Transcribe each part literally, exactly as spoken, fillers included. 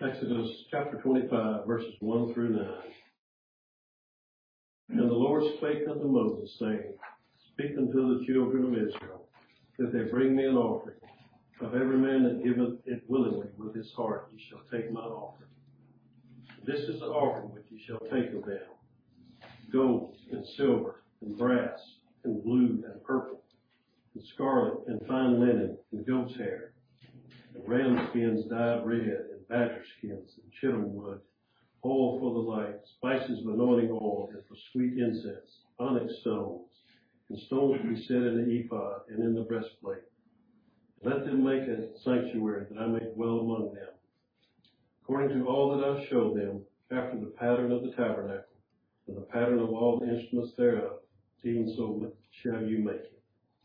Exodus chapter twenty-five, verses one through nine. And the Lord spake unto Moses, saying, Speak unto the children of Israel, that they bring me an offering. Of every man that giveth it willingly with his heart, ye shall take my offering. This is the offering which ye shall take of them: gold and silver and brass and blue and purple and scarlet and fine linen and goat's hair and ram skins dyed red and badger skins and chittim wood, oil for the light, spices of anointing oil and for sweet incense, onyx stones, and stones to be set in the ephod and in the breastplate. Let them make a sanctuary that I may dwell among them, according to all that I showed them, after the pattern of the tabernacle, and the pattern of all the instruments thereof, even so shall you make it.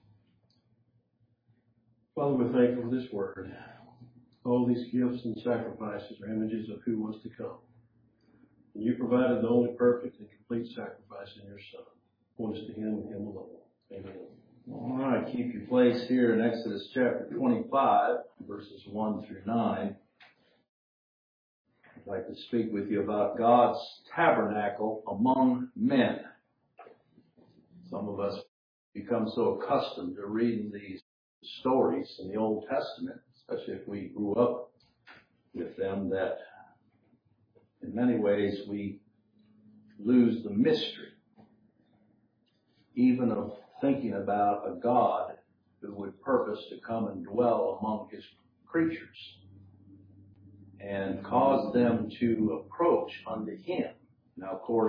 Father, we're thankful for this word. All these gifts and sacrifices are images of who was to come. And you provided the only perfect and complete sacrifice in your Son. Point us to him and him alone. Amen. All right, keep your place here in Exodus chapter twenty-five, verses one through nine. I'd like to speak with you about God's tabernacle among men. Some of us become so accustomed to reading these stories in the Old Testament, especially if we grew up with them, that in many ways we lose the mystery, even of thinking about a God who would purpose to come and dwell among his creatures and cause them to approach unto him. Now, of course,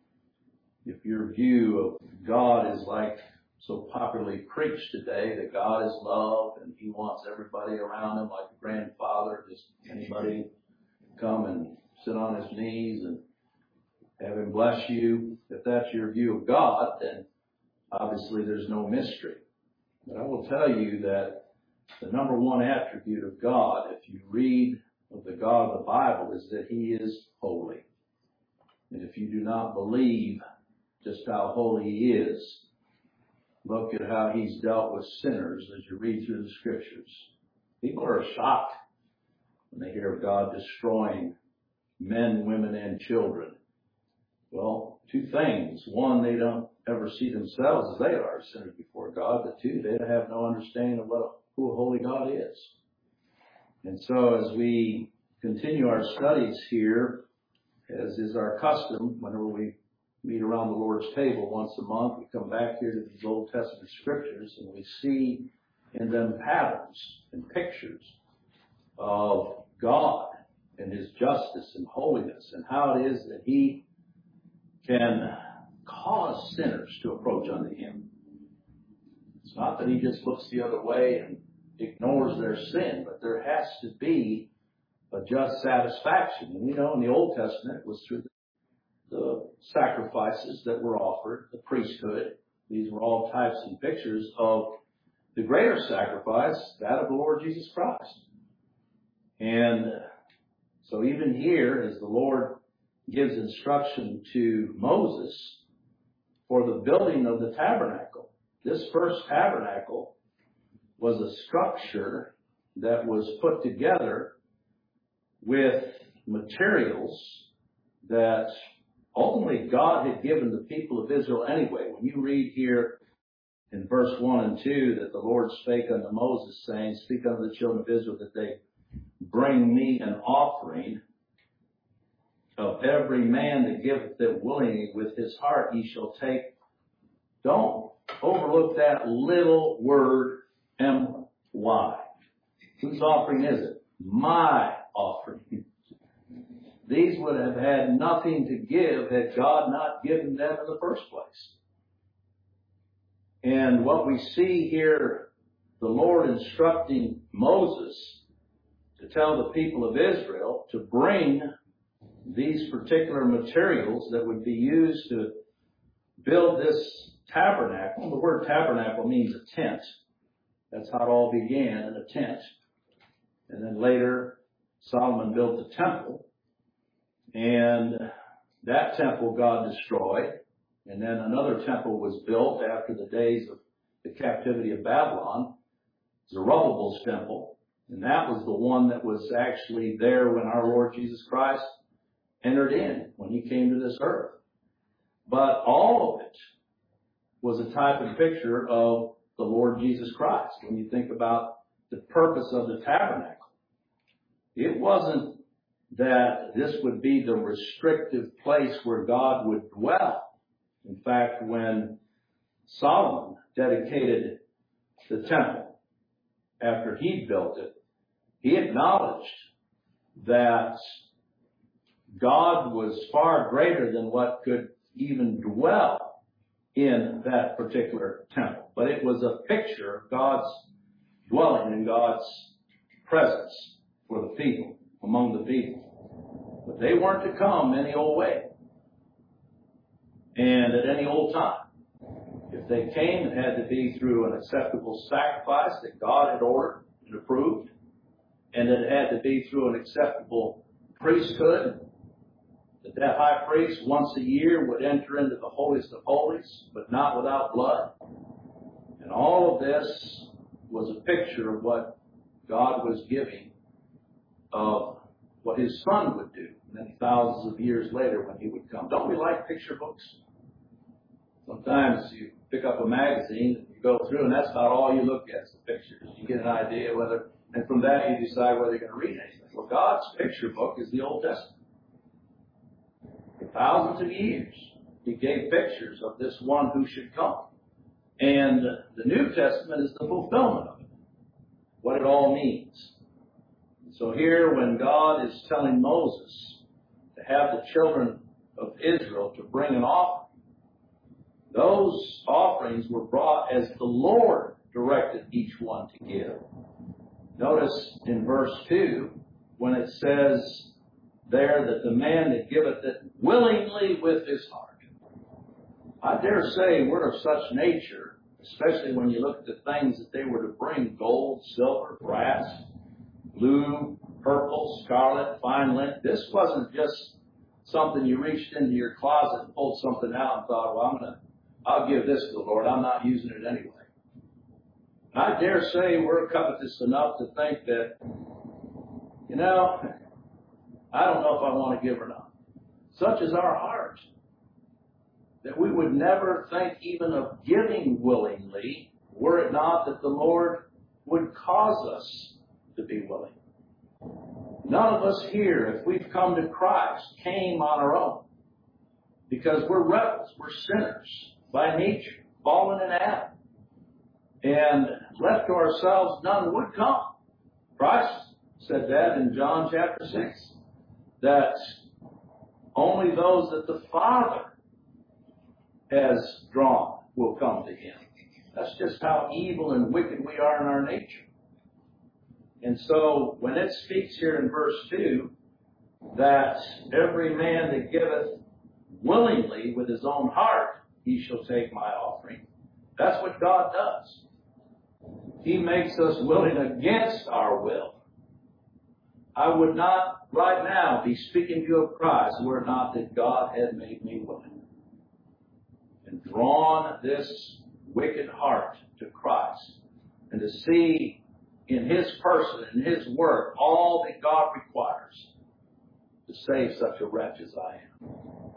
if your view of God is like so popularly preached today, that God is love and he wants everybody around him like a grandfather, just anybody come and sit on his knees and have him bless you, if that's your view of God, then obviously there's no mystery. But I will tell you that the number one attribute of God, if you read of the God of the Bible, is that he is holy. And if you do not believe just how holy he is, look at how he's dealt with sinners as you read through the scriptures. People are shocked when they hear of God destroying men, women, and children. Well, two things. One, they don't ever see themselves as they are sinners before God. But two, they have no understanding of what, who a holy God is. And so as we continue our studies here, as is our custom, whenever we meet around the Lord's table once a month, we come back here to these Old Testament scriptures and we see in them patterns and pictures of God and his justice and holiness and how it is that he can cause sinners to approach unto him. It's not that he just looks the other way and ignores their sin, but there has to be a just satisfaction. And we know in the Old Testament it was through the sacrifices that were offered, the priesthood. These were all types and pictures of the greater sacrifice, that of the Lord Jesus Christ. And so even here, as the Lord gives instruction to Moses for the building of the tabernacle, this first tabernacle was a structure that was put together with materials that ultimately God had given the people of Israel anyway. When you read here in verse one and two that the Lord spake unto Moses, saying, Speak unto the children of Israel that they bring me an offering. Of every man that giveth it willingly with his heart ye shall take. Don't overlook that little word M Y. Whose offering is it? My offering. These would have had nothing to give had God not given them in the first place. And what we see here, the Lord instructing Moses to tell the people of Israel to bring these particular materials that would be used to build this tabernacle. The word tabernacle means a tent. That's how it all began, in a tent. And then later, Solomon built the temple. And that temple God destroyed. And then another temple was built after the days of the captivity of Babylon. Zerubbabel's temple. And that was the one that was actually there when our Lord Jesus Christ entered in, when he came to this earth. But all of it was a type and picture of the Lord Jesus Christ. When you think about the purpose of the tabernacle, it wasn't that this would be the restrictive place where God would dwell. In fact, when Solomon dedicated the temple after he built it, he acknowledged that God was far greater than what could even dwell in that particular temple. But it was a picture of God's dwelling and God's presence for the people, among the people. But they weren't to come any old way and at any old time. If they came, it had to be through an acceptable sacrifice that God had ordered and approved, and it had to be through an acceptable priesthood, that that high priest once a year would enter into the holiest of holies, but not without blood. And all of this was a picture of what God was giving of what his Son would do many thousands of years later when he would come. Don't we like picture books? Sometimes you pick up a magazine and you go through, and that's about all you look at is the pictures. You get an idea whether, and from that you decide whether you're going to read anything. Well, God's picture book is the Old Testament. For thousands of years, he gave pictures of this one who should come. And the New Testament is the fulfillment of it, what it all means. So here, when God is telling Moses to have the children of Israel to bring an offering, those offerings were brought as the Lord directed each one to give. Notice in verse two, when it says there that the man that giveth it willingly with his heart. I dare say we're of such nature, especially when you look at the things that they were to bring: gold, silver, brass, blue, purple, scarlet, fine linen. This wasn't just something you reached into your closet and pulled something out and thought, well, I'm going to, I'll give this to the Lord. I'm not using it anyway. I dare say we're covetous enough to think that, you know, I don't know if I want to give or not. Such is our heart, that we would never think even of giving willingly, were it not that the Lord would cause us to be willing. None of us here, if we've come to Christ, came on our own, because we're rebels, we're sinners by nature, fallen in Adam. And left to ourselves, none would come. Christ said that in John chapter six, that only those that the Father has drawn will come to him. That's just how evil and wicked we are in our nature. And so when it speaks here in verse two, that every man that giveth willingly with his own heart, he shall take my offering. That's what God does. He makes us willing against our will. I would not right now be speaking to you of Christ were it not that God had made me willing and drawn this wicked heart to Christ, and to see in his person and his work all that God requires to save such a wretch as I am.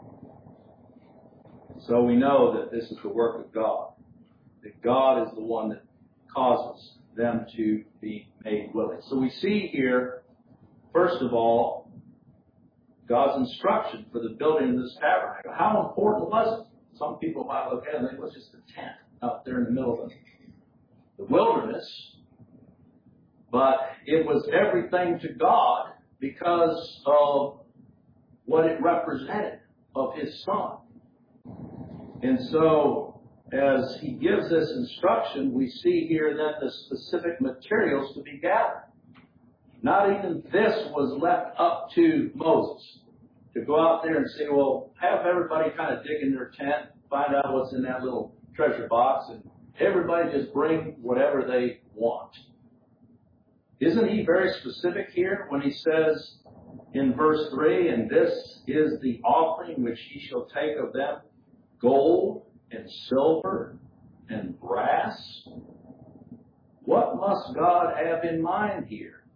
So we know that this is the work of God, that God is the one that causes them to be made willing. So we see here, first of all, God's instruction for the building of this tabernacle. How important was it? Some people might look at it and think, well, it's just a tent out there in the middle of the wilderness. But it was everything to God because of what it represented of his Son. And so, as he gives this instruction, we see here then the specific materials to be gathered. Not even this was left up to Moses to go out there and say, well, have everybody kind of dig in their tent, find out what's in that little treasure box, and everybody just bring whatever they want. Isn't he very specific here when he says in verse three, and this is the offering which ye shall take of them, gold and silver and brass? What must God have in mind here?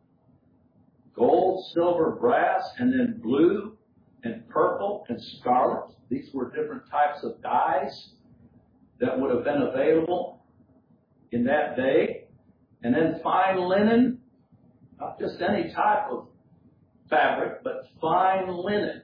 gold, silver, brass, and then blue and purple and scarlet. These were different types of dyes that would have been available in that day. And then fine linen, not just any type of fabric, but fine linen.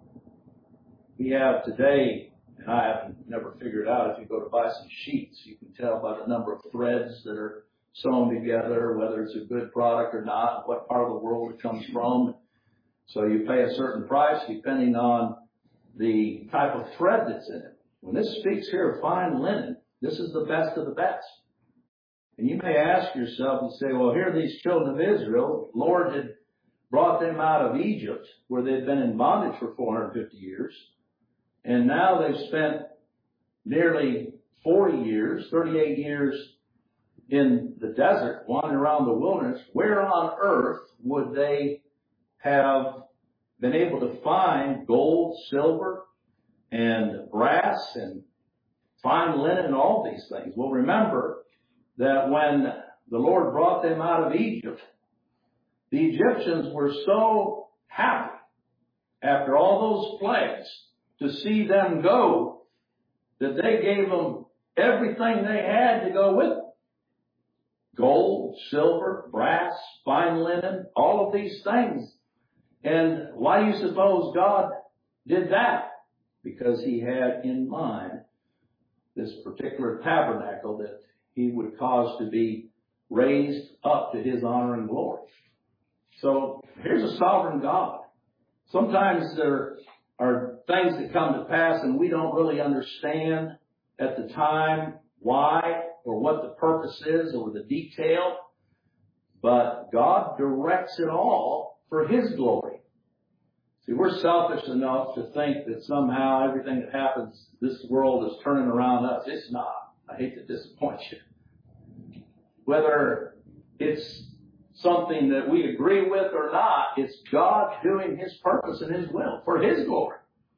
We have today, and I haven't never figured out, if you go to buy some sheets, you can tell by the number of threads that are sewn together, whether it's a good product or not, what part of the world it comes from. So you pay a certain price depending on the type of thread that's in it. When this speaks here of fine linen, this is the best of the best. And you may ask yourself and say, well, here are these children of Israel. The Lord had brought them out of Egypt, where they'd been in bondage for four hundred fifty years. And now they've spent nearly forty years, thirty-eight years in the desert, wandering around the wilderness. Where on earth would they have been able to find gold, silver, and brass, and fine linen, and all these things? Well, remember that when the Lord brought them out of Egypt, the Egyptians were so happy after all those plagues to see them go that they gave them everything they had to go with them. Gold, silver, brass, fine linen, all of these things. And why do you suppose God did that? Because he had in mind this particular tabernacle that he would cause to be raised up to his honor and glory. So here's a sovereign God. Sometimes there are things that come to pass and we don't really understand at the time why or what the purpose is or the detail. But God directs it all for his glory. See, we're selfish enough to think that somehow everything that happens, this world is turning around us. It's not. I hate to disappoint you. Whether it's something that we agree with or not, it's God doing his purpose and his will for his glory.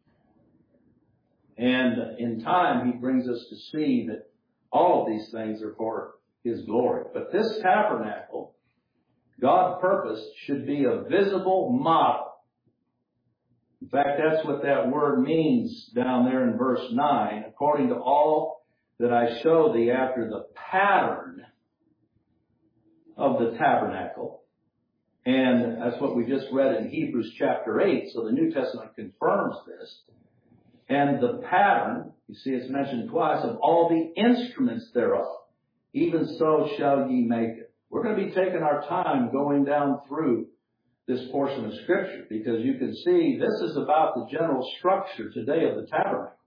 And in time, he brings us to see that all of these things are for his glory. But this tabernacle, God purposed, should be a visible model. In fact, that's what that word means down there in verse nine. According to all that I show thee after the pattern of the tabernacle. And that's what we just read in Hebrews chapter eight. So the New Testament confirms this. And the pattern, you see it's mentioned twice, of all the instruments thereof. Even so shall ye make it. We're going to be taking our time going down through this portion of Scripture, because you can see this is about the general structure today of the tabernacle.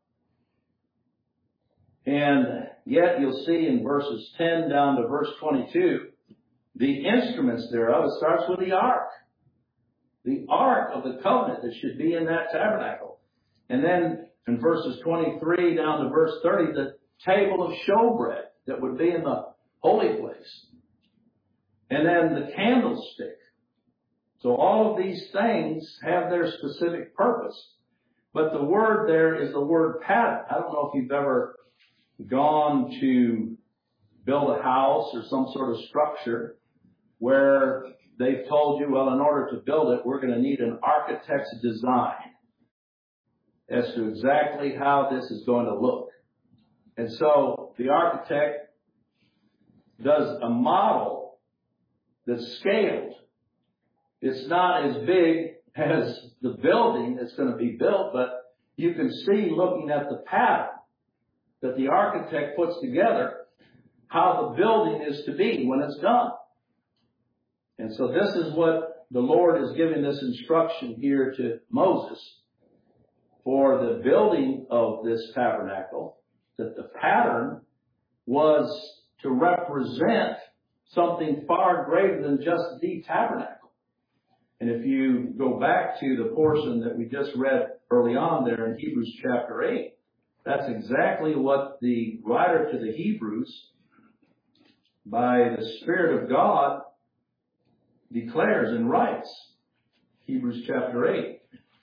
And yet you'll see in verses ten down to verse twenty-two, the instruments thereof, it starts with the ark. The ark of the covenant that should be in that tabernacle. And then in verses twenty-three down to verse thirty, the table of showbread that would be in the holy place. And then the candlestick. So all of these things have their specific purpose. But the word there is the word pattern. I don't know if you've ever gone to build a house or some sort of structure where they've told you, well, in order to build it, we're going to need an architect's design as to exactly how this is going to look. And so the architect does a model that's scaled. It's not as big as the building that's going to be built, but you can see, looking at the pattern that the architect puts together, how the building is to be when it's done. And so this is what the Lord is giving this instruction here to Moses for the building of this tabernacle, that the pattern was to represent something far greater than just the tabernacle. And if you go back to the portion that we just read early on there in Hebrews chapter eight, that's exactly what the writer to the Hebrews, by the Spirit of God, declares and writes. Hebrews chapter eight.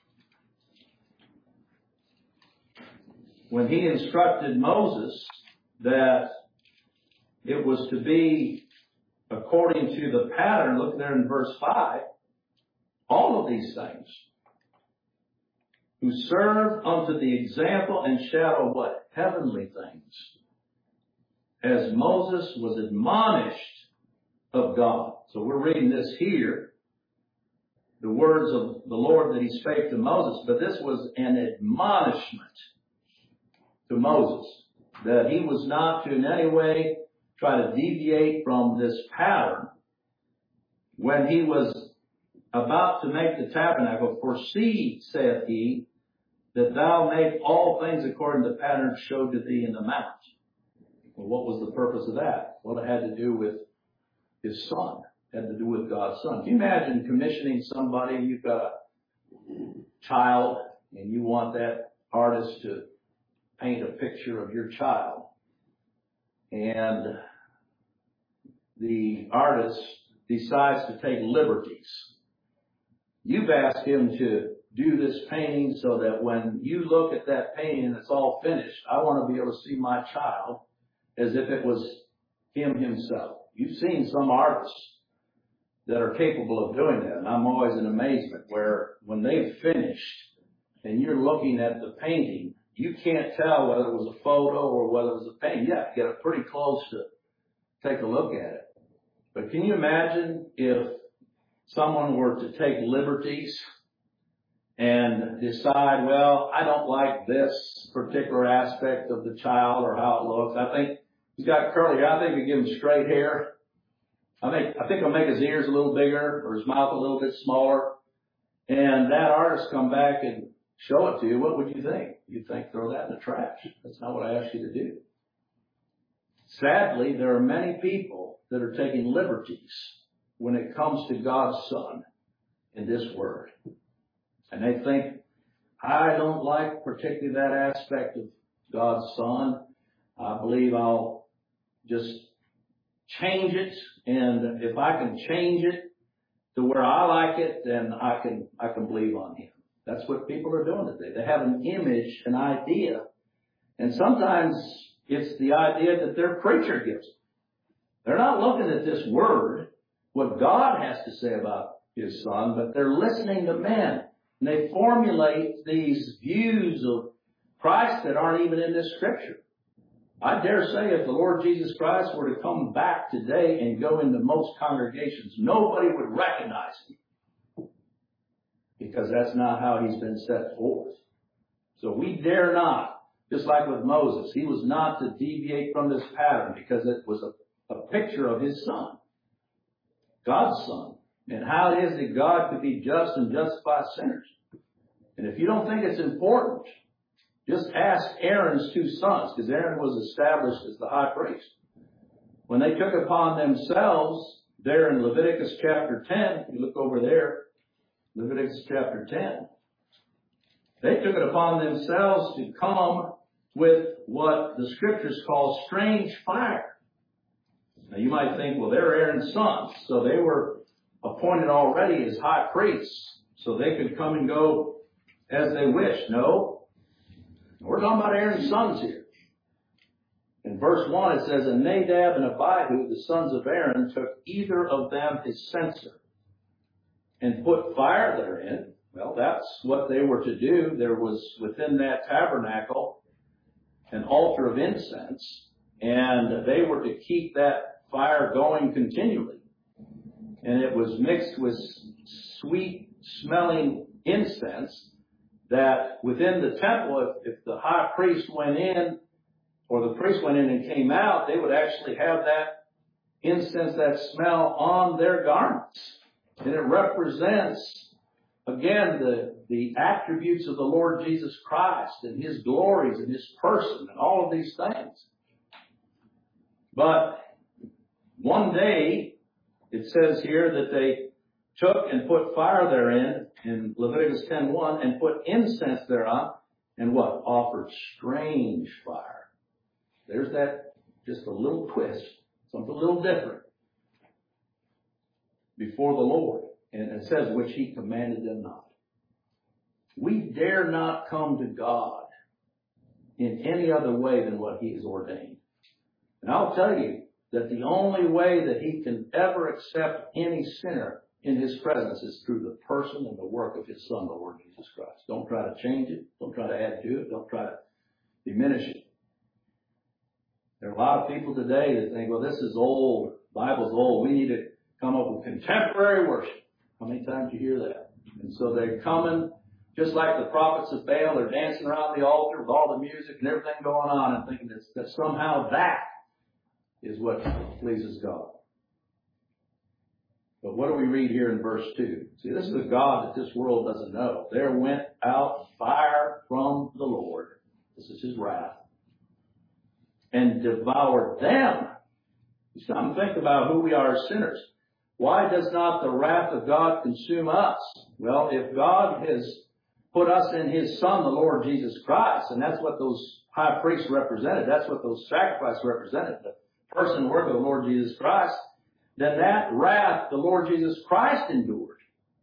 When he instructed Moses that it was to be according to the pattern, look there in verse five, all of these things, who serve unto the example and shadow of what? Heavenly things. As Moses was admonished of God. So we're reading this here, the words of the Lord that he spake to Moses, but this was an admonishment to Moses, that he was not to in any way try to deviate from this pattern. When he was about to make the tabernacle, for see, saith he, that thou make all things according to the pattern showed to thee in the mount. Well, what was the purpose of that? Well, it had to do with his son. It had to do with God's son. Can you imagine commissioning somebody? You've got a child and you want that artist to paint a picture of your child. And the artist decides to take liberties. You've asked him to do this painting so that when you look at that painting and it's all finished, I want to be able to see my child as if it was him himself. You've seen some artists that are capable of doing that, and I'm always in amazement where when they've finished and you're looking at the painting, you can't tell whether it was a photo or whether it was a painting. You have to get it pretty close to take a look at it. But can you imagine if someone were to take liberties and decide, well, I don't like this particular aspect of the child or how it looks. I think he's got curly hair. I think we give him straight hair. I think, I think I'll make his ears a little bigger or his mouth a little bit smaller. And that artist come back and show it to you. What would you think? You'd think throw that in the trash. That's not what I asked you to do. Sadly, there are many people that are taking liberties when it comes to God's Son in this word. And they think, I don't like particularly that aspect of God's Son. I believe I'll just change it. And if I can change it to where I like it, then I can, I can believe on Him. That's what people are doing today. They have an image, an idea. And sometimes it's the idea that their preacher gives them. They're not looking at this word, what God has to say about His Son, but they're listening to men. And they formulate these views of Christ that aren't even in this scripture. I dare say if the Lord Jesus Christ were to come back today and go into most congregations, nobody would recognize Him. Because that's not how He's been set forth. So we dare not, just like with Moses, he was not to deviate from this pattern because it was a, a picture of His Son, God's Son. And how it is that God could be just and justify sinners. And if you don't think it's important, just ask Aaron's two sons, because Aaron was established as the high priest. When they took upon themselves, there in Leviticus chapter ten, you look over there, Leviticus chapter ten, they took it upon themselves to come with what the scriptures call strange fire. Now you might think, well, they're Aaron's sons, so they were appointed already as high priests, so they could come and go as they wish. No, we're talking about Aaron's sons here. In verse one it says, and Nadab and Abihu, the sons of Aaron, took either of them his censer and put fire therein. Well, that's what they were to do. There was within that tabernacle an altar of incense, and they were to keep that fire going continually. And it was mixed with sweet smelling incense that within the temple, if, if the high priest went in or the priest went in and came out, they would actually have that incense, that smell on their garments. And it represents, again, the, the attributes of the Lord Jesus Christ and His glories and His person and all of these things. But one day, it says here that they took and put fire therein in Leviticus ten one and put incense thereon and what? Offered strange fire. There's that, just a little twist, something a little different before the Lord. And it says, which He commanded them not. We dare not come to God in any other way than what He has ordained. And I'll tell you, that the only way that He can ever accept any sinner in His presence is through the person and the work of His Son, the Lord Jesus Christ. Don't try to change it. Don't try to add to it. Don't try to diminish it. There are a lot of people today that think, well, this is old. The Bible's old. We need to come up with contemporary worship. How many times do you hear that? And so they're coming, just like the prophets of Baal, they're dancing around the altar with all the music and everything going on and thinking that, that somehow that is what pleases God. But what do we read here in verse two? See, this is a God that this world doesn't know. There went out fire from the Lord. This is His wrath. And devoured them. You stop and think about who we are as sinners. Why does not the wrath of God consume us? Well, if God has put us in His Son, the Lord Jesus Christ, and that's what those high priests represented, that's what those sacrifices represented, the person and work of the Lord Jesus Christ, then that wrath the Lord Jesus Christ endured.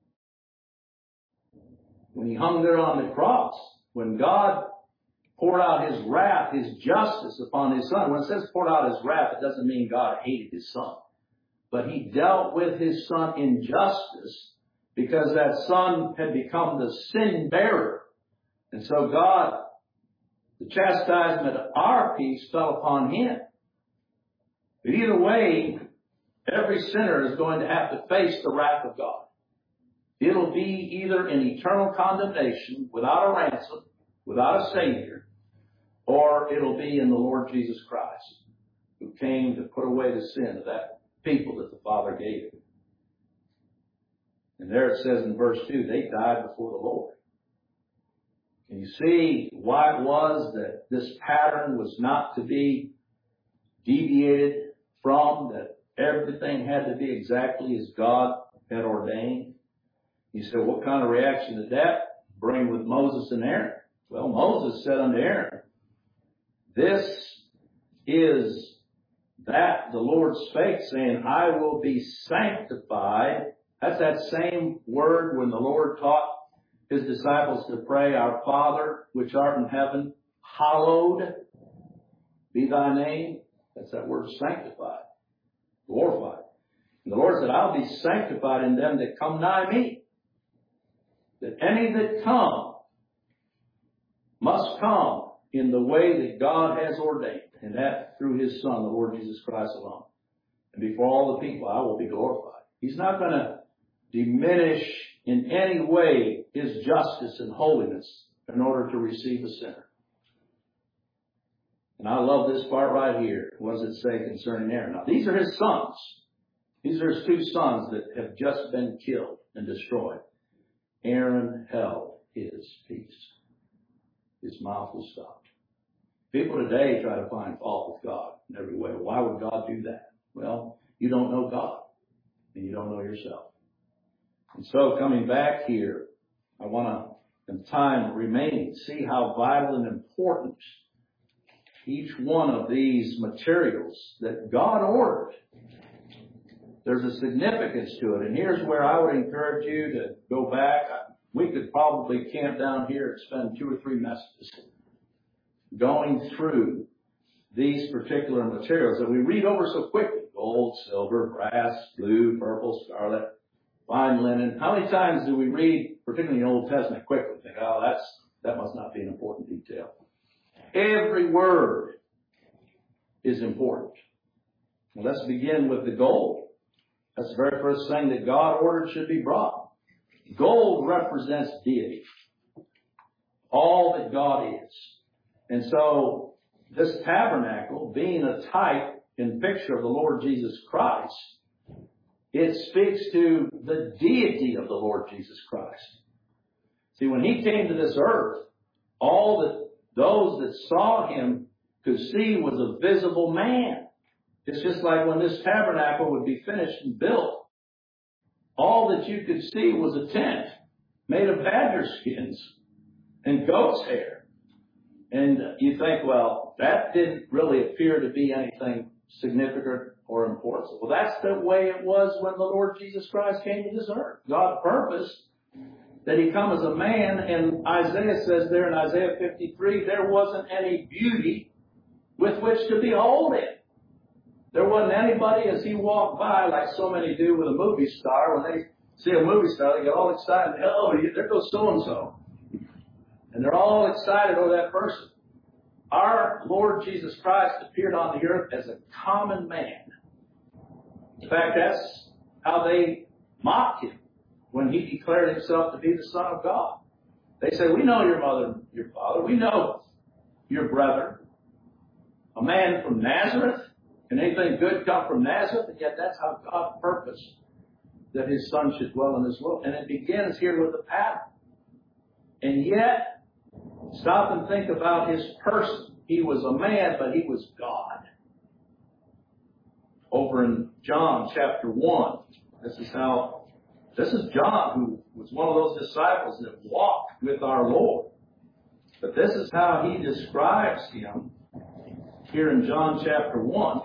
When He hung there on the cross, when God poured out His wrath, His justice upon His Son. When it says poured out His wrath, it doesn't mean God hated His Son. But He dealt with His Son in justice because that Son had become the sin bearer. And so God, the chastisement of our peace fell upon Him. But either way, every sinner is going to have to face the wrath of God. It'll be either in eternal condemnation without a ransom, without a Savior, or it'll be in the Lord Jesus Christ, who came to put away the sin of that people that the Father gave Him. And there it says in verse two, they died before the Lord. Can you see why it was that this pattern was not to be deviated from, that everything had to be exactly as God had ordained? You say, what kind of reaction did that bring with Moses and Aaron? Well, Moses said unto Aaron, this is that the Lord spake, saying, I will be sanctified. That's that same word when the Lord taught His disciples to pray, Our Father, which art in heaven, hallowed be thy name. That's that word sanctified, glorified. And the Lord said, I'll be sanctified in them that come nigh me. That any that come must come in the way that God has ordained, and that through His Son, the Lord Jesus Christ alone. And before all the people, I will be glorified. He's not going to diminish in any way His justice and holiness in order to receive a sinner. And I love this part right here. What does it say concerning Aaron? Now, these are his sons. These are his two sons that have just been killed and destroyed. Aaron held his peace. His mouth was stopped. People today try to find fault with God in every way. Why would God do that? Well, you don't know God, and you don't know yourself. And so coming back here, I want to, in time remaining, see how vital and important each one of these materials that God ordered. There's a significance to it. And here's where I would encourage you to go back. We could probably camp down here and spend two or three messages going through these particular materials that we read over so quickly. Gold, silver, brass, blue, purple, scarlet, fine linen. How many times do we read, particularly in the Old Testament, quickly? Think, oh, that's, that must not be an important detail. Every word is important. Well, let's begin with the gold. That's the very first thing that God ordered should be brought. Gold represents deity. All that God is. And so, this tabernacle, being a type and picture of the Lord Jesus Christ, it speaks to the deity of the Lord Jesus Christ. See, when He came to this earth, all that those that saw Him could see was a visible man. It's just like when this tabernacle would be finished and built, all that you could see was a tent made of badger skins and goat's hair. And you think, well, that didn't really appear to be anything significant or important. Well, that's the way it was when the Lord Jesus Christ came to this earth. God purposed that He come as a man, and Isaiah says there in Isaiah fifty-three, there wasn't any beauty with which to behold Him. There wasn't anybody as He walked by, like so many do with a movie star, when they See a movie star, they get all excited. Oh, there goes so-and-so. And they're all excited over that person. Our Lord Jesus Christ appeared on the earth as a common man. In fact, that's how they mocked him when he declared himself to be the Son of God. They say, we know your mother and your father. We know your brother. A man from Nazareth. Can anything good come from Nazareth? And yet that's how God purposed that his Son should dwell in this world. And it begins here with a pattern. And yet, stop and think about his person. He was a man, but he was God. Over in John chapter one, this is how, this is John, who was one of those disciples that walked with our Lord. But this is how he describes him here in John chapter one.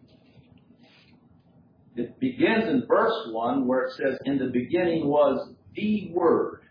It begins in verse one where it says, in the beginning was the Word.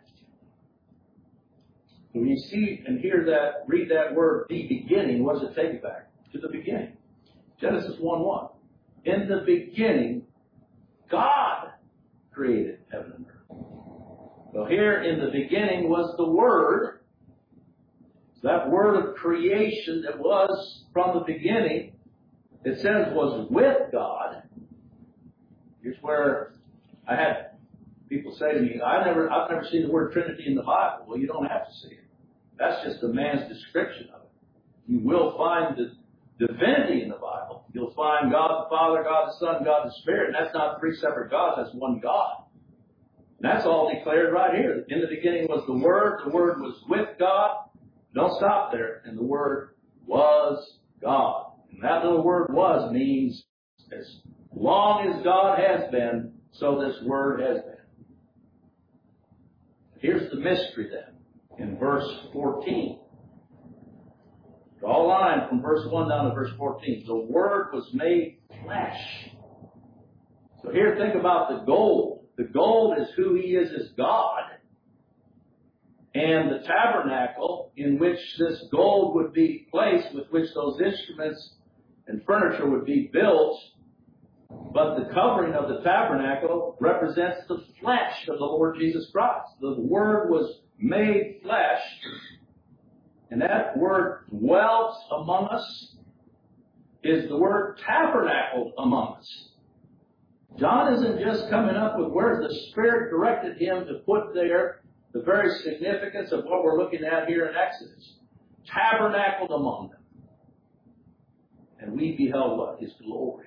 So when you see and hear that, read that word, the beginning, what does it take you back? To the beginning. Genesis one one. In the beginning, God created heaven and earth. Well, here in the beginning was the Word. That word of creation that was from the beginning, it says was with God. Here's where I had people say to me, I never, I've never seen the word Trinity in the Bible. Well, you don't have to see it. That's just a man's description of it. You will find the divinity in the Bible. You'll find God the Father, God the Son, God the Spirit. And that's not three separate gods. That's one God. And that's all declared right here. In the beginning was the Word. The Word was with God. Don't stop there. And the Word was God. And that little word was means as long as God has been, so this Word has been. Here's the mystery then. In verse fourteen. Draw a line from verse one down to verse fourteen. The Word was made flesh. So here think about the gold. The gold is who He is as God. And the tabernacle in which this gold would be placed, with which those instruments and furniture would be built. But the covering of the tabernacle represents the flesh of the Lord Jesus Christ. The Word was made flesh. And that word dwelt among us is the word tabernacled among us. John isn't just coming up with words. The Spirit directed him to put there the very significance of what we're looking at here in Exodus. Tabernacled among them. And we beheld what? His glory.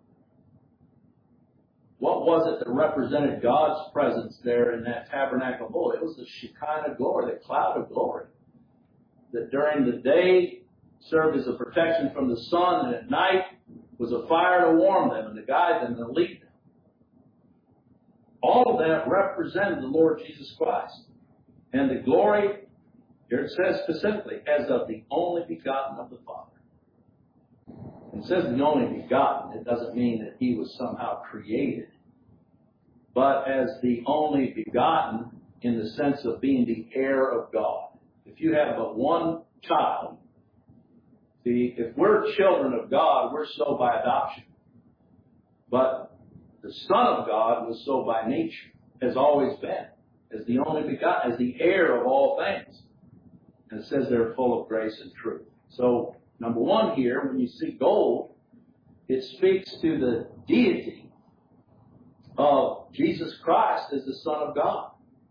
What was it that represented God's presence there in that tabernacle bowl? It was the Shekinah glory, the cloud of glory. That during the day served as a protection from the sun, and at night was a fire to warm them and to guide them and to lead them. All of that represented the Lord Jesus Christ. And the glory, here it says specifically, as of the only begotten of the Father. It says the only begotten. It doesn't mean that He was somehow created. But as the only begotten in the sense of being the heir of God. If you have but one child, see, if we're children of God, we're so by adoption. But the Son of God was so by nature, has always been, as the only begotten, as the heir of all things. And it says they're full of grace and truth. So, number one here, when you see gold, it speaks to the deity of Jesus Christ as the Son of God.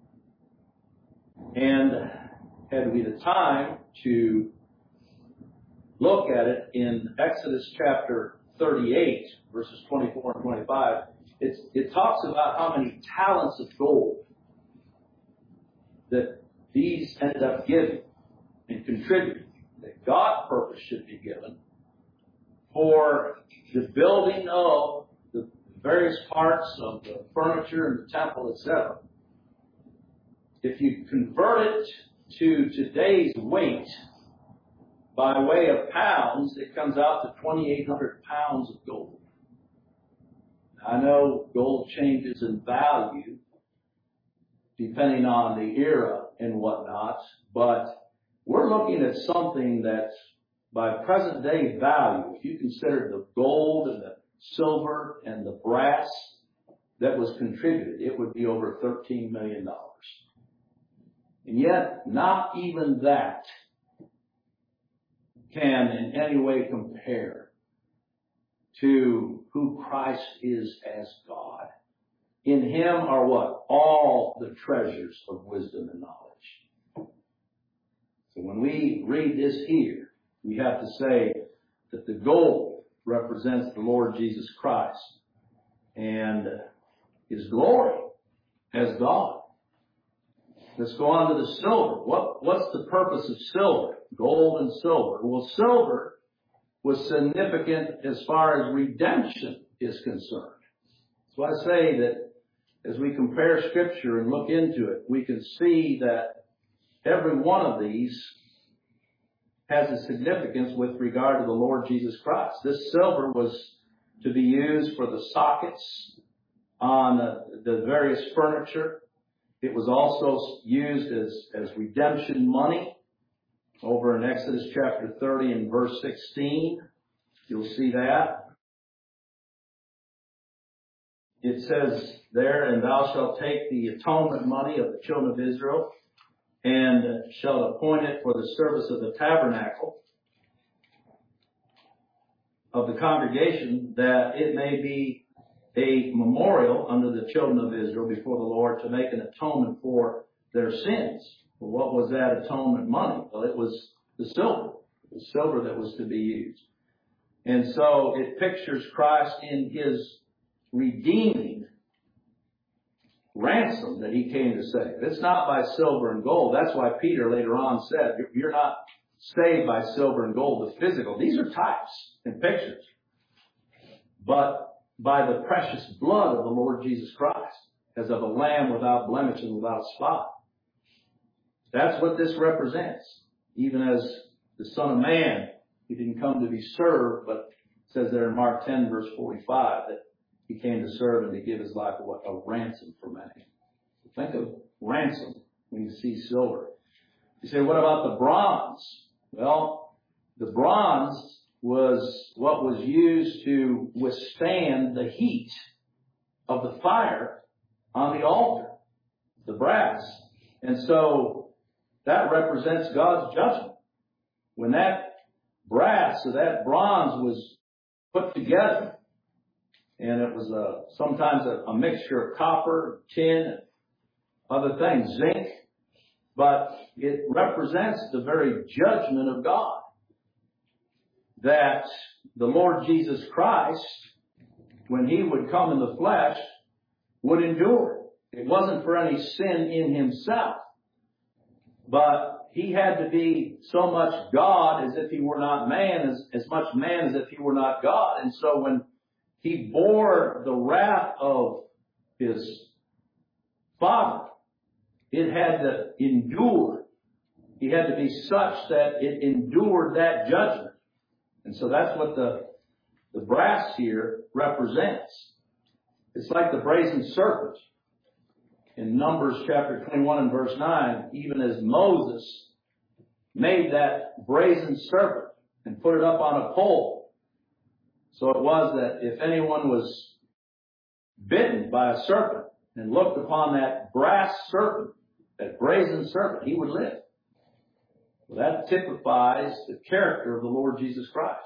And had we the time to look at it in Exodus chapter thirty-eight, verses twenty-four and twenty-five, it's, it talks about how many talents of gold that these ended up giving and contributing, that God purpose should be given for the building of the various parts of the furniture and the temple, et cetera. If you convert it to today's weight by way of pounds, it comes out to twenty-eight hundred pounds of gold. I know gold changes in value depending on the era and whatnot, but we're looking at something that's by present day value, if you consider the gold and the silver and the brass that was contributed, it would be over thirteen million dollars. And yet, not even that can in any way compare to who Christ is as God. In Him are what? All the treasures of wisdom and knowledge. So when we read this here, we have to say that the gold represents the Lord Jesus Christ and His glory as God. Let's go on to the silver. What, what's the purpose of silver? Gold and silver. Well, silver was significant as far as redemption is concerned. So I say that as we compare Scripture and look into it, we can see that every one of these has a significance with regard to the Lord Jesus Christ. This silver was to be used for the sockets on the various furniture. It was also used as, as redemption money. Over in Exodus chapter thirty and verse sixteen, you'll see that. It says there, and thou shalt take the atonement money of the children of Israel, and shalt appoint it for the service of the tabernacle of the congregation, that it may be a memorial unto the children of Israel before the Lord to make an atonement for their sins. Well, what was that atonement money? Well, it was the silver. The silver that was to be used. And so it pictures Christ in His redeeming ransom that He came to save. It's not by silver and gold. That's why Peter later on said, you're not saved by silver and gold, the physical. These are types and pictures. But by the precious blood of the Lord Jesus Christ, as of a lamb without blemish and without spot. That's what this represents. Even as the Son of Man, He didn't come to be served, but it says there in Mark ten, verse forty-five, that He came to serve and to give His life a, a ransom for many. Think of ransom when you see silver. You say, what about the bronze? Well, the bronze was what was used to withstand the heat of the fire on the altar, the brass. And so that represents God's judgment. When that brass or that bronze was put together, and it was a, sometimes a, a mixture of copper, tin, and other things, zinc, but it represents the very judgment of God that the Lord Jesus Christ, when He would come in the flesh, would endure. It wasn't for any sin in Himself, but He had to be so much God as if He were not man, as, as much man as if He were not God. And so when He bore the wrath of His Father, it had to endure. He had to be such that it endured that judgment. And so that's what the, the brass here represents. It's like the brazen serpent in Numbers chapter twenty-one and verse nine, even as Moses made that brazen serpent and put it up on a pole. So it was that if anyone was bitten by a serpent and looked upon that brass serpent, that brazen serpent, he would live. Well, that typifies the character of the Lord Jesus Christ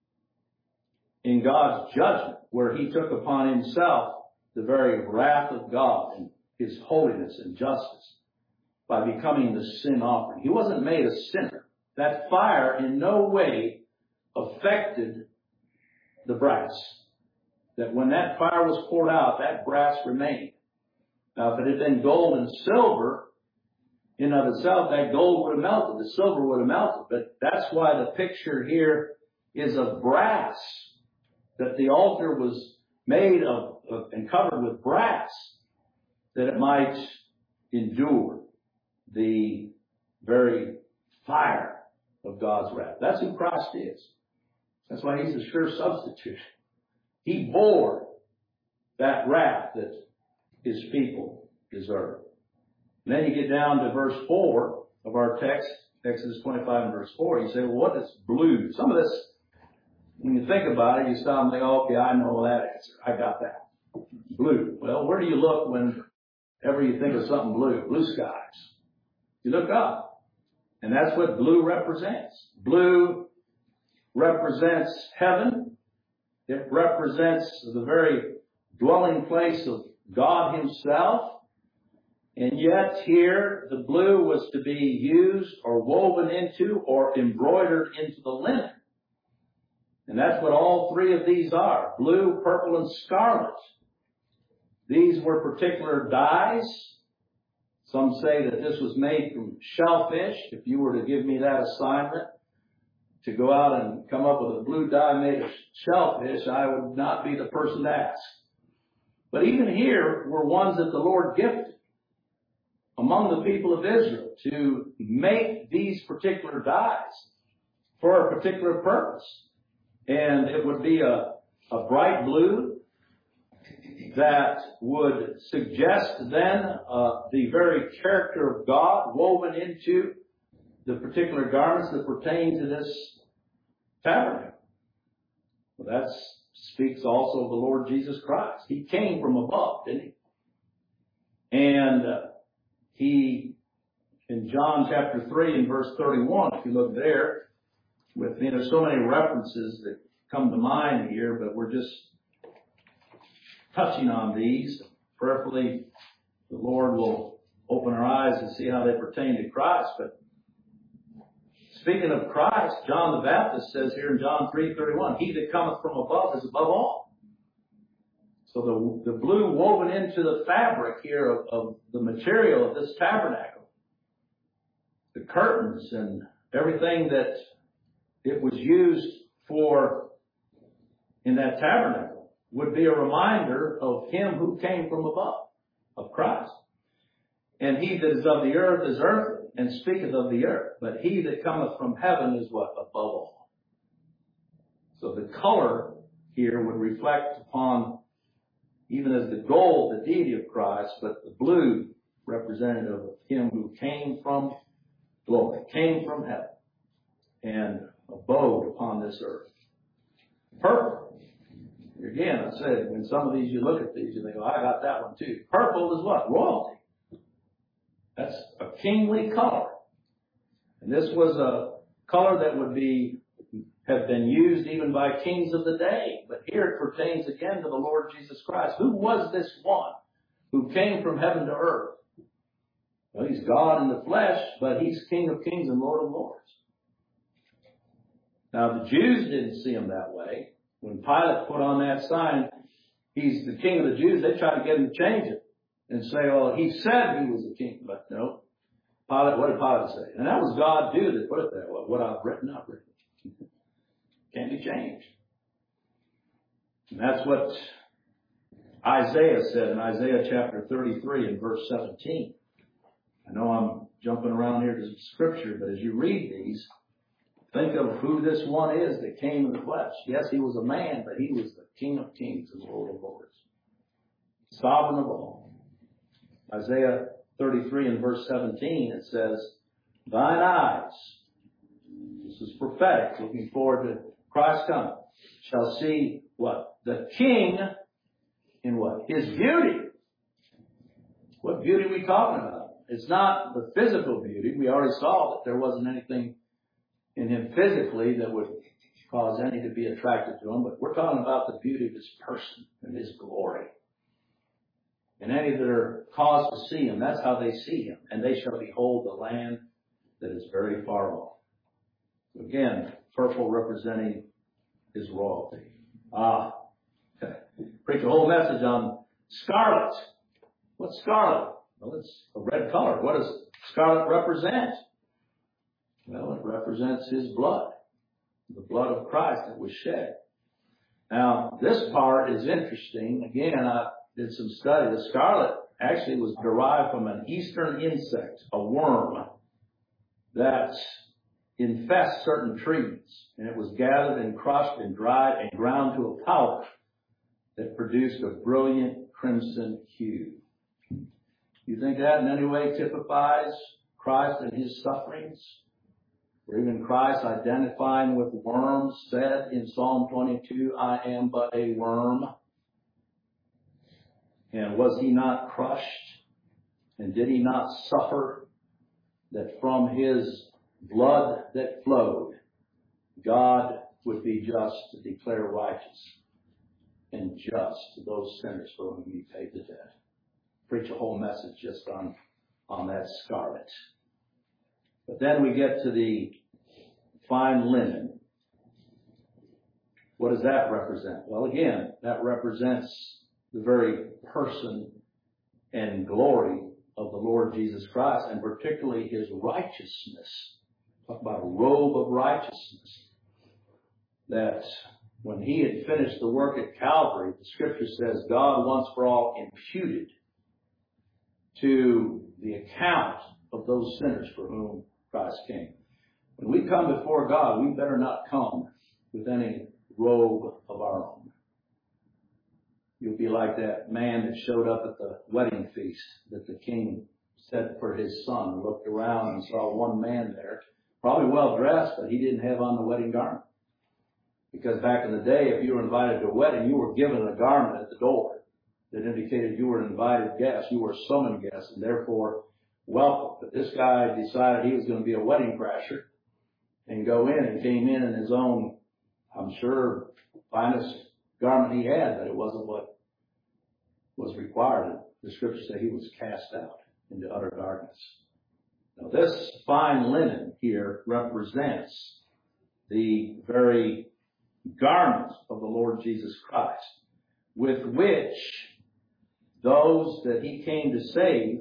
in God's judgment, where He took upon Himself the very wrath of God and His holiness and justice by becoming the sin offering. He wasn't made a sinner. That fire in no way affected the brass. That when that fire was poured out, that brass remained. Now, if it had been gold and silver, in and of itself, that gold would have melted, the silver would have melted. But that's why the picture here is of brass, that the altar was made of, of and covered with brass, that it might endure the very fire of God's wrath. That's who Christ is. That's why He's a sure substitute. He bore that wrath that His people deserve. And then you get down to verse four of our text, Exodus twenty-five and verse four. You say, well, what is blue? Some of this, when you think about it, you stop and think, oh, okay, I know that answer. I got that. Blue. Well, where do you look whenever you think of something blue? Blue skies. You look up. And that's what blue represents. Blue represents heaven. It represents the very dwelling place of God himself. And yet here the blue was to be used or woven into or embroidered into the linen. And that's what all three of these are. Blue, purple, and scarlet. These were particular dyes. Some say that this was made from shellfish. If you were to give me that assignment to go out and come up with a blue dye made of shellfish, I would not be the person to ask. But even here were ones that the Lord gifted among the people of Israel to make these particular dyes for a particular purpose. And it would be a, a bright blue that would suggest then uh, the very character of God woven into the particular garments that pertain to this tabernacle. Well, that speaks also of the Lord Jesus Christ. He came from above, didn't he? And uh, he, in John chapter three and verse thirty-one, if you look there, with me, there's so many references that come to mind here, but we're just touching on these. Prayerfully, the Lord will open our eyes and see how they pertain to Christ. But speaking of Christ, John the Baptist says here in John three thirty-one, he that cometh from above is above all. So the, the blue woven into the fabric here of, of the material of this tabernacle, the curtains and everything that it was used for in that tabernacle, would be a reminder of him who came from above, of Christ. And he that is of the earth is earthly, and speaketh of the earth. But he that cometh from heaven is what? Above all. So the color here would reflect upon, even as the gold, the deity of Christ, but the blue representative of him who came from glory, came from heaven, and abode upon this earth. Purple. Again, I said, when some of these, you look at these, you think, oh, I got that one too. Purple is what? Royalty. That's a kingly color. And this was a color that would be, have been used even by kings of the day. But here it pertains again to the Lord Jesus Christ. Who was this one who came from heaven to earth? Well, he's God in the flesh, but he's King of kings and Lord of lords. Now, the Jews didn't see him that way. When Pilate put on that sign, he's the king of the Jews, they tried to get him to change it and say, well, he said he was the king. But no. Pilate, what did Pilate say? And that was God too that put it there. Well, what I've written, I've written. Can't be changed. And that's what Isaiah said in Isaiah chapter thirty-three and verse seventeen. I know I'm jumping around here to scripture, but as you read these, think of who this one is that came in the flesh. Yes, he was a man, but he was the King of kings and Lord of lords. Sovereign of all. Isaiah thirty-three and verse seventeen, it says, thine eyes, this is prophetic, looking forward to Christ's coming, shall see what? The King in what? His beauty. What beauty are we talking about? It's not the physical beauty. We already saw that there wasn't anything in him physically that would cause any to be attracted to him, but we're talking about the beauty of his person and his glory. And any that are caused to see him, that's how they see him. And they shall behold the land that is very far off. Again, purple representing his royalty. Ah, okay. Preach a whole message on scarlet. What's scarlet? Well, it's a red color. What does scarlet represent? Well, it represents his blood, the blood of Christ that was shed. Now, this part is interesting. Again, I did some study. The scarlet actually was derived from an eastern insect, a worm, that infests certain trees. And it was gathered and crushed and dried and ground to a powder that produced a brilliant crimson hue. You think that in any way typifies Christ and his sufferings? Or even Christ identifying with worms said in Psalm twenty-two, I am but a worm. And was he not crushed? And did he not suffer that from his blood that flowed, God would be just to declare righteous and just to those sinners for whom he paid the debt? Preach a whole message just on, on that scarlet. But then we get to the fine linen. What does that represent? Well, again, that represents the very person and glory of the Lord Jesus Christ, and particularly his righteousness. Talk about a robe of righteousness. That when he had finished the work at Calvary, the scripture says God once for all imputed to the account of those sinners for whom Christ came. When we come before God, we better not come with any robe of our own. You'll be like that man that showed up at the wedding feast that the king set for his son, looked around and saw one man there, probably well dressed, but he didn't have on the wedding garment. Because back in the day, if you were invited to a wedding, you were given a garment at the door that indicated you were an invited guest, you were a summoned guest, and therefore welcome. But this guy decided he was going to be a wedding crasher and go in, and came in in his own, I'm sure, finest garment he had, but it wasn't what was required. The scriptures say he was cast out into utter darkness. Now this fine linen here represents the very garment of the Lord Jesus Christ, with which those that he came to save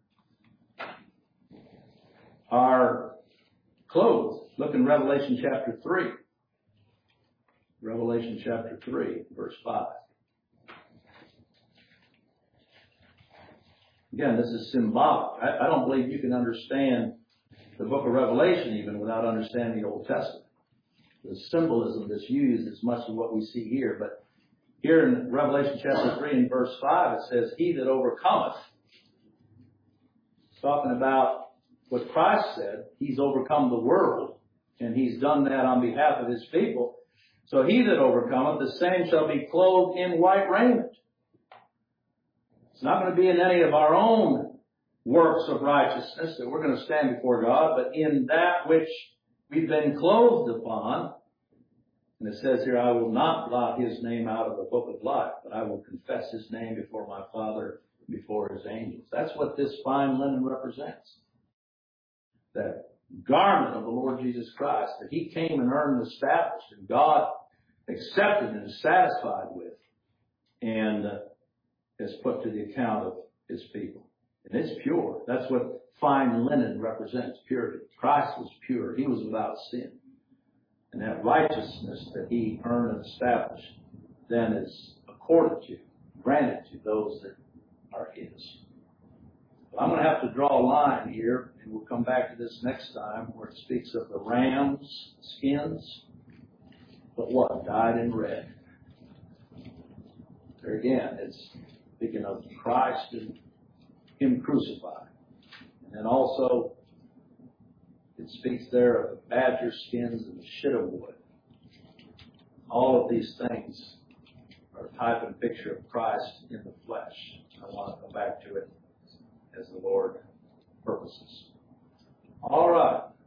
are clothed. Look in Revelation chapter three. Revelation chapter three, verse five. Again, this is symbolic. I, I don't believe you can understand the book of Revelation even without understanding the Old Testament. The symbolism that's used is much of what we see here. But here in Revelation chapter three and verse five, it says, he that overcometh, it's talking about what Christ said. He's overcome the world, and he's done that on behalf of his people. So he that overcometh, the same shall be clothed in white raiment. It's not going to be in any of our own works of righteousness that we're going to stand before God, but in that which we've been clothed upon. And it says here, I will not blot his name out of the book of life, but I will confess his name before my Father, before his angels. That's what this fine linen represents. That garment of the Lord Jesus Christ that he came and earned and established, and God accepted and is satisfied with, and uh, has put to the account of his people. And it's pure. That's what fine linen represents, purity. Christ was pure. He was without sin. And that righteousness that he earned and established then is accorded to, granted to those that are his. I'm going to have to draw a line here, and we'll come back to this next time, where it speaks of the ram's skins, but what? Dyed in red. There again, it's speaking of Christ and him crucified. And then also, it speaks there of the badger skins and the shittim wood. All of these things are a type and picture of Christ in the flesh. I want to come back to it as the Lord purposes. All right.